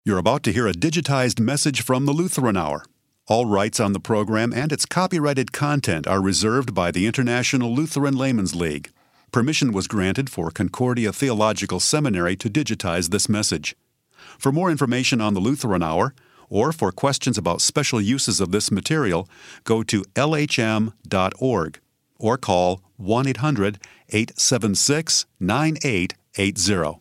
You're about to hear a digitized message from the Lutheran Hour. All rights on the program and its copyrighted content are reserved by the International Lutheran Laymen's League. Permission was granted for Concordia Theological Seminary to digitize this message. For more information on the Lutheran Hour, or for questions about special uses of this material, go to lhm.org or call 1-800-876-9880.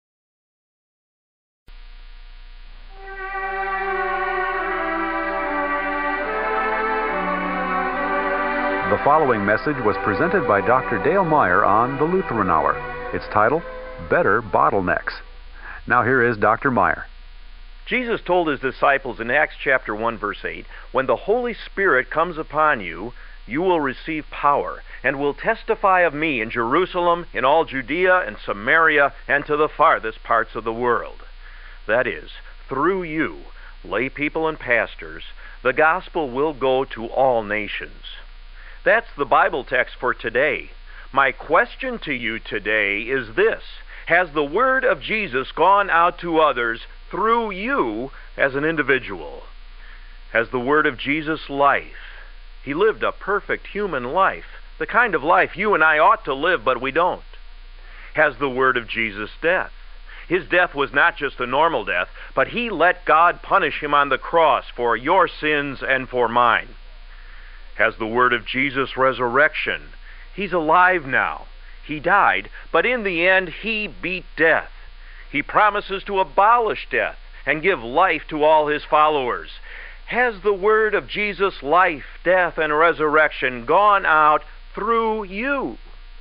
The following message was presented by Dr. Dale Meyer on the Lutheran Hour. Its title, Better Bottlenecks. Now here is Dr. Meyer. Jesus told his disciples in Acts chapter 1, verse 8, "When the Holy Spirit comes upon you, you will receive power, and will testify of me in Jerusalem, in all Judea and Samaria, and to the farthest parts of the world." That is, through you, lay people and pastors, the gospel will go to all nations. That's the Bible text for today. My question to you today is this: has the word of Jesus gone out to others through you as an individual? Has the word of Jesus' life? He lived a perfect human life, the kind of life you and I ought to live, but we don't. Has the word of Jesus' death? His death was not just a normal death, but he let God punish him on the cross for your sins and for mine. Has the word of Jesus' resurrection? He's alive now. He died, but in the end he beat death. He promises to abolish death and give life to all his followers. Has the word of Jesus' life, death, and resurrection gone out through you?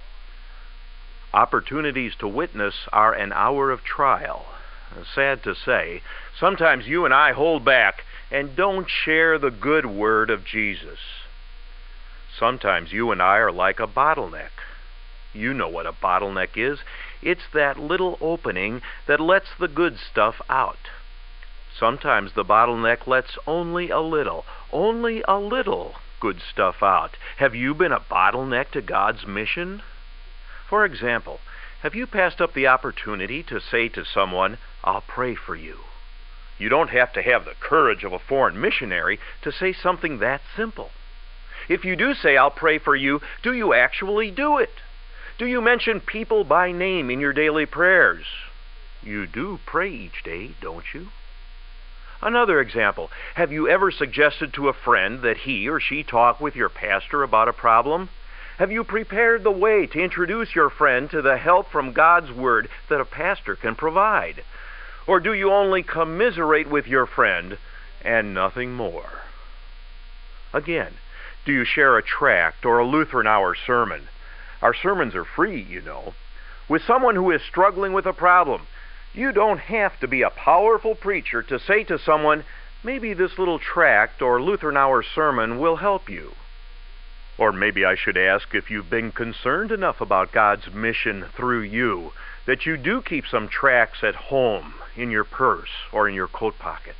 Opportunities to witness are an hour of trial. Sad to say, sometimes you and I hold back and don't share the good word of Jesus. Sometimes you and I are like a bottleneck. You know what a bottleneck is. It's that little opening that lets the good stuff out. Sometimes the bottleneck lets only a little good stuff out. Have you been a bottleneck to God's mission? For example, have you passed up the opportunity to say to someone, "I'll pray for you"? You don't have to have the courage of a foreign missionary to say something that simple. If you do say, "I'll pray for you," do you actually do it? Do you mention people by name in your daily prayers? You do pray each day, don't you? Another example, have you ever suggested to a friend that he or she talk with your pastor about a problem? Have you prepared the way to introduce your friend to the help from God's Word that a pastor can provide? Or do you only commiserate with your friend and nothing more? Again, do you share a tract or a Lutheran Hour sermon? Our sermons are free, you know. With someone who is struggling with a problem, you don't have to be a powerful preacher to say to someone, "Maybe this little tract or Lutheran Hour sermon will help you." Or maybe I should ask if you've been concerned enough about God's mission through you that you do keep some tracts at home, in your purse, or in your coat pocket.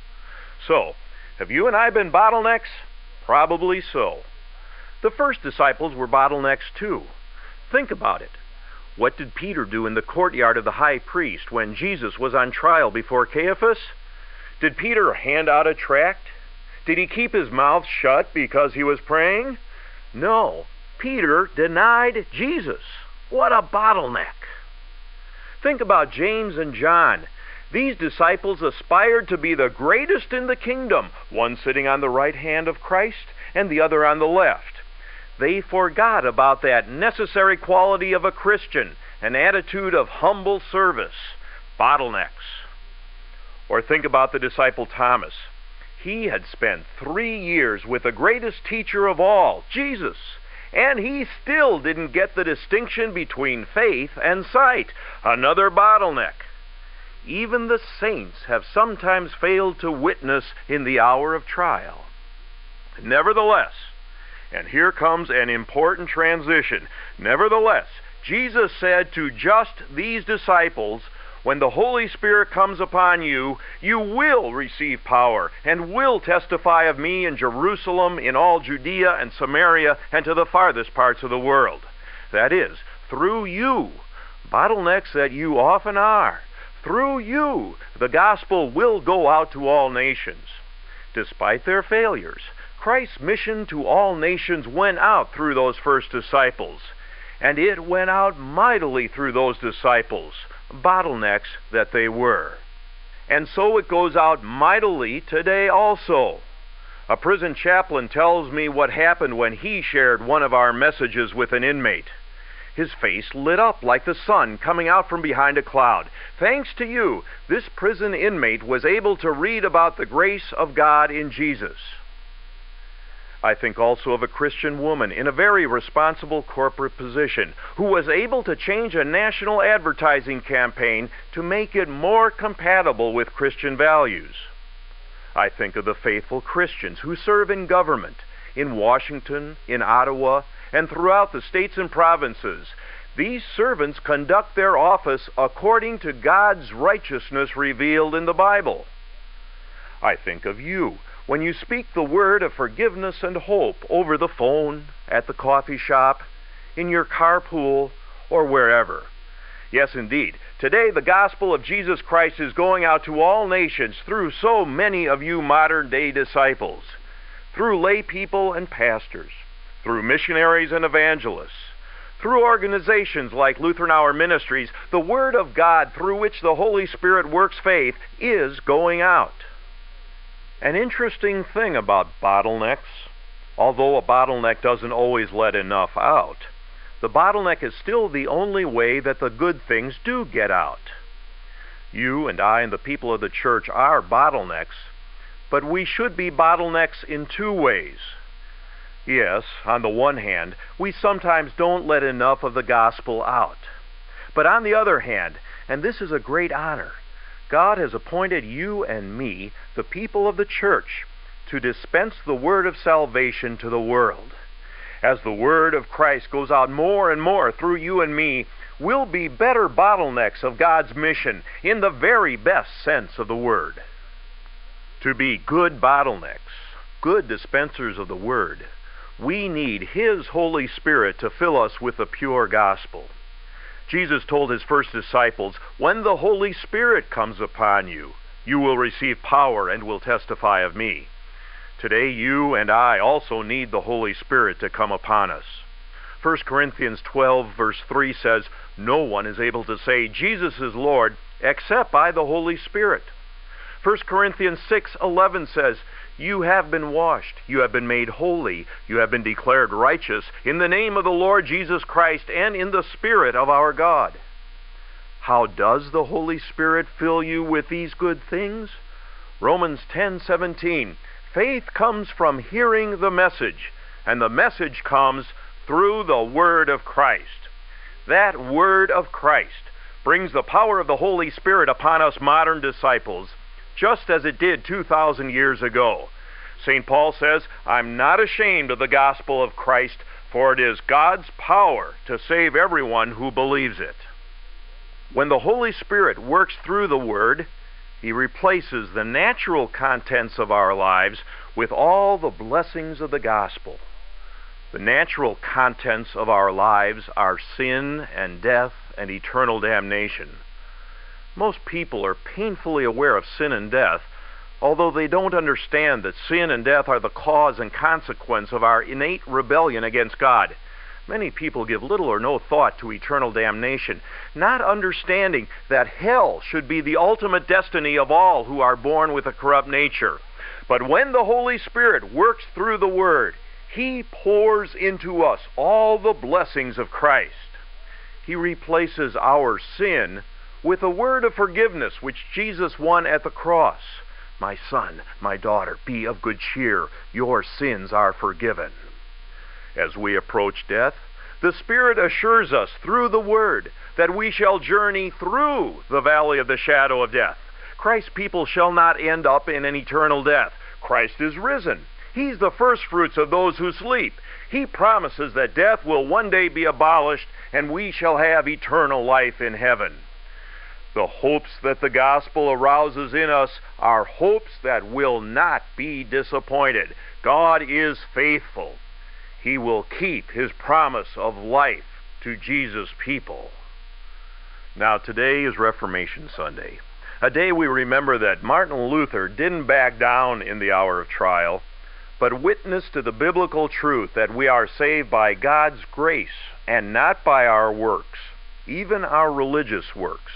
So, have you and I been bottlenecks? Probably so. The first disciples were bottlenecks too. Think about it. What did Peter do in the courtyard of the high priest when Jesus was on trial before Caiaphas? Did Peter hand out a tract? Did he keep his mouth shut because he was praying? No. Peter denied Jesus. What a bottleneck. Think about James and John. These disciples aspired to be the greatest in the kingdom, one sitting on the right hand of Christ and the other on the left. They forgot about that necessary quality of a Christian, an attitude of humble service. Bottlenecks. Or think about the disciple Thomas. He had spent 3 years with the greatest teacher of all, Jesus, and he still didn't get the distinction between faith and sight. Another bottleneck. Even the saints have sometimes failed to witness in the hour of trial. Nevertheless, and here comes an important transition, nevertheless, Jesus said to just these disciples, "When the Holy Spirit comes upon you, you will receive power and will testify of me in Jerusalem, in all Judea and Samaria, and to the farthest parts of the world." That is, through you, bottlenecks that you often are. through you, the gospel will go out to all nations. Despite their failures, Christ's mission to all nations went out through those first disciples, and it went out mightily through those disciples, bottlenecks that they were. And so it goes out mightily today also. A prison chaplain tells me what happened when he shared one of our messages with an inmate. His face lit up like the sun coming out from behind a cloud. Thanks to you, this prison inmate was able to read about the grace of God in Jesus. I think also of a Christian woman in a very responsible corporate position who was able to change a national advertising campaign to make it more compatible with Christian values. I think of the faithful Christians who serve in government, in Washington, in Ottawa, and throughout the states and provinces. These servants conduct their office according to God's righteousness revealed in the Bible. I think of you when you speak the word of forgiveness and hope over the phone, at the coffee shop, in your carpool, or wherever. Yes, indeed, today the gospel of Jesus Christ is going out to all nations through so many of you modern-day disciples, through lay people and pastors, through missionaries and evangelists, through organizations like Lutheran Hour Ministries. The Word of God, through which the Holy Spirit works faith, is going out. An interesting thing about bottlenecks, although a bottleneck doesn't always let enough out, the bottleneck is still the only way that the good things do get out. You and I and the people of the church are bottlenecks, but we should be bottlenecks in two ways. Yes, on the one hand, we sometimes don't let enough of the gospel out. But on the other hand, and this is a great honor, God has appointed you and me, the people of the church, to dispense the word of salvation to the world. As the word of Christ goes out more and more through you and me, we'll be better bottlenecks of God's mission in the very best sense of the word. To be good bottlenecks, good dispensers of the word, we need His Holy Spirit to fill us with the pure gospel. Jesus told His first disciples, "When the Holy Spirit comes upon you, you will receive power and will testify of me." Today, you and I also need the Holy Spirit to come upon us. 1 Corinthians 12, verse 3 says, "No one is able to say, 'Jesus is Lord,' except by the Holy Spirit." 1 Corinthians 6:11 says, "You have been washed, you have been made holy, you have been declared righteous in the name of the Lord Jesus Christ and in the Spirit of our God." How does the Holy Spirit fill you with these good things? Romans 10:17, "Faith comes from hearing the message, and the message comes through the word of Christ." That word of Christ brings the power of the Holy Spirit upon us modern disciples, just as it did 2,000 years ago. St. Paul says, "I'm not ashamed of the gospel of Christ, for it is God's power to save everyone who believes it." When the Holy Spirit works through the Word, He replaces the natural contents of our lives with all the blessings of the gospel. The natural contents of our lives are sin and death and eternal damnation. Most people are painfully aware of sin and death, although they don't understand that sin and death are the cause and consequence of our innate rebellion against God. Many people give little or no thought to eternal damnation, not understanding that hell should be the ultimate destiny of all who are born with a corrupt nature. But when the Holy Spirit works through the Word, He pours into us all the blessings of Christ. He replaces our sin with a word of forgiveness which Jesus won at the cross. "My son, my daughter, be of good cheer. Your sins are forgiven." As we approach death, the Spirit assures us through the Word that we shall journey through the valley of the shadow of death. Christ's people shall not end up in an eternal death. Christ is risen. He's the first fruits of those who sleep. He promises that death will one day be abolished and we shall have eternal life in heaven. The hopes that the gospel arouses in us are hopes that will not be disappointed. God is faithful. He will keep His promise of life to Jesus' people. Now, today is Reformation Sunday, a day we remember that Martin Luther didn't back down in the hour of trial, but witnessed to the biblical truth that we are saved by God's grace and not by our works, even our religious works.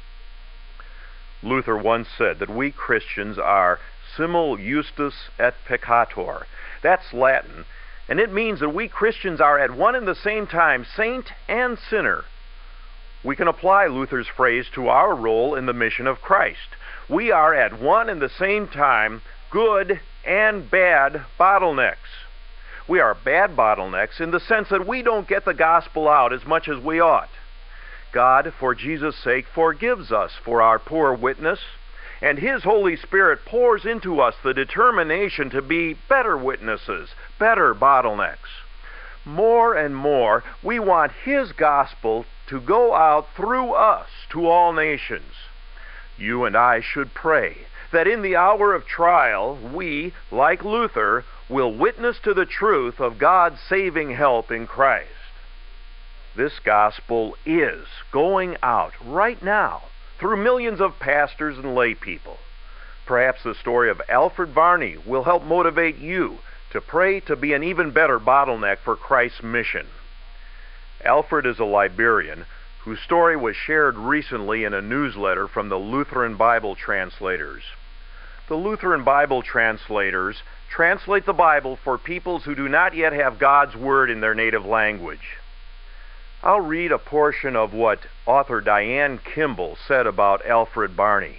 Luther once said that we Christians are simul justus et peccator. That's Latin, and it means that we Christians are at one and the same time saint and sinner. We can apply Luther's phrase to our role in the mission of Christ. We are at one and the same time good and bad bottlenecks. We are bad bottlenecks in the sense that we don't get the gospel out as much as we ought. God, for Jesus' sake, forgives us for our poor witness, and His Holy Spirit pours into us the determination to be better witnesses, better bottlenecks. More and more, we want His gospel to go out through us to all nations. You and I should pray that in the hour of trial, we, like Luther, will witness to the truth of God's saving help in Christ. This gospel is going out right now through millions of pastors and lay people. Perhaps the story of Alfred Varney will help motivate you to pray to be an even better bottleneck for Christ's mission. Alfred is a Liberian whose story was shared recently in a newsletter from the Lutheran Bible Translators. The Lutheran Bible Translators translate the Bible for peoples who do not yet have God's Word in their native language. I'll read a portion of what author Diane Kimball said about Alfred Varney.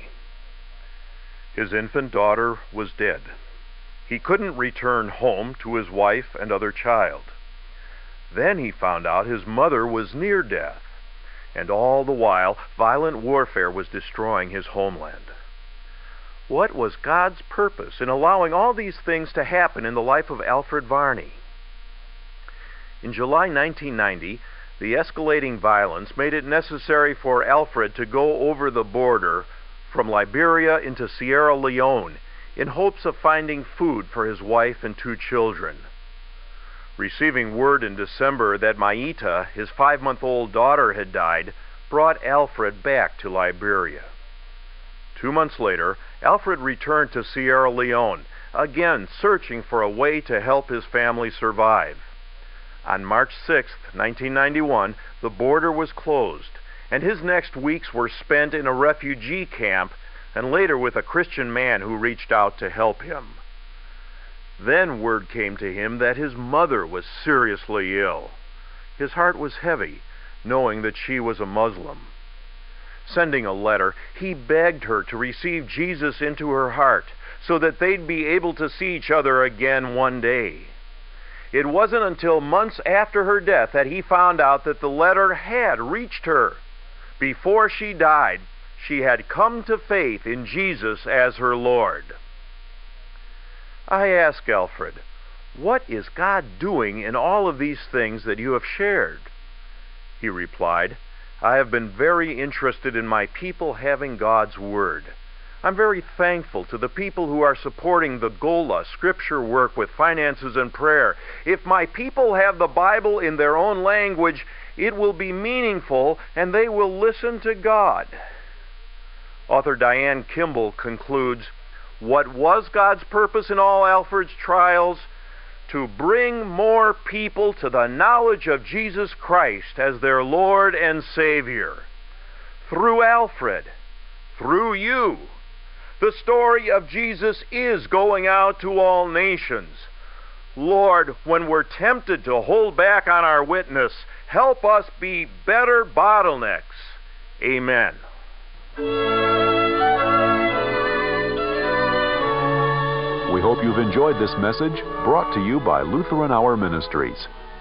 His infant daughter was dead. He couldn't return home to his wife and other child. Then he found out his mother was near death, and all the while violent warfare was destroying his homeland. What was God's purpose in allowing all these things to happen in the life of Alfred Varney? In July 1990, the escalating violence made it necessary for Alfred to go over the border from Liberia into Sierra Leone in hopes of finding food for his wife and 2 children. Receiving word in December that Maita, his 5-month-old daughter, had died, brought Alfred back to Liberia. 2 months later, Alfred returned to Sierra Leone, again searching for a way to help his family survive. On March 6, 1991, the border was closed, and his next weeks were spent in a refugee camp and later with a Christian man who reached out to help him. Then word came to him that his mother was seriously ill. His heart was heavy, knowing that she was a Muslim. Sending a letter, he begged her to receive Jesus into her heart so that they'd be able to see each other again one day. It wasn't until months after her death that he found out that the letter had reached her. Before she died, she had come to faith in Jesus as her Lord. I asked Alfred, "What is God doing in all of these things that you have shared?" He replied, "I have been very interested in my people having God's Word. I'm very thankful to the people who are supporting the Gola Scripture work with finances and prayer. If my people have the Bible in their own language, it will be meaningful and they will listen to God." Author Diane Kimball concludes, what was God's purpose in all Alfred's trials? To bring more people to the knowledge of Jesus Christ as their Lord and Savior. Through Alfred, through you, the story of Jesus is going out to all nations. Lord, when we're tempted to hold back on our witness, help us be better bottlenecks. Amen. We hope you've enjoyed this message brought to you by Lutheran Hour Ministries.